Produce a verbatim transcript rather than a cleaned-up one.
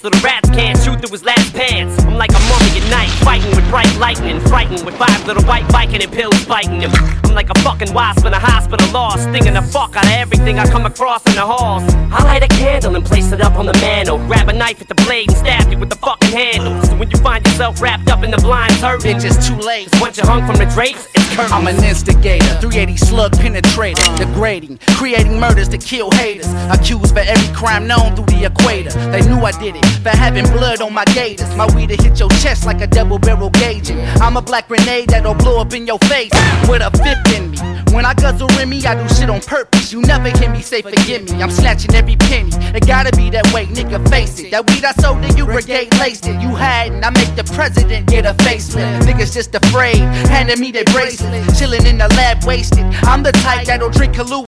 so the rats can't shoot through his last pants. I'm like a mummy at night, fighting with bright lightning, frightened with five little white Viking and pills biting him. I'm like a fucking wasp in a hospital lost, stinging the fuck out of everything I come across in the halls. I light a candle and place it up on the mantle, grab a knife at the blade and stab you with the fucking handle. So when you find yourself wrapped up in the blinds hurting, it's just too late. Once you're hung from the drapes, it's curtains. I'm an instigator, three eighty slug penetrator, degrading, creating murders to kill haters, accused for every crime known through the equator. They knew I did it for having blood on my gators. My weed'll hit your chest like a double barrel gauging. I'm a black grenade that'll blow up in your face with a fifth in me. When I guzzle Remy, I do shit on purpose. You never hear me say forgive me. I'm snatching every penny. It gotta be that way, nigga, face it. That weed I sold to you, brigade laced it. You hadn't, I make the president get a facelift. Niggas just afraid, handing me their bracelet. Chilling in the lab, wasted. I'm the type that'll drink Kahlua